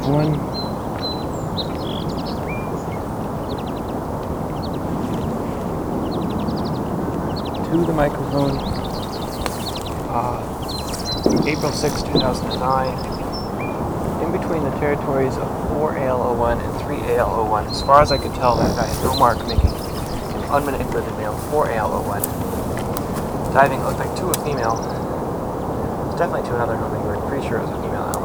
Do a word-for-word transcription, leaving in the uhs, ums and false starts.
one. To the microphone. Uh, April sixth, two thousand nine. In between the territories of four A L O one and three A L O one, as far as I could tell, that guy had no mark making an unmanipulated male four A L O one. Diving looked like to a female. It's definitely to another hummingbird. Pretty sure it was a female.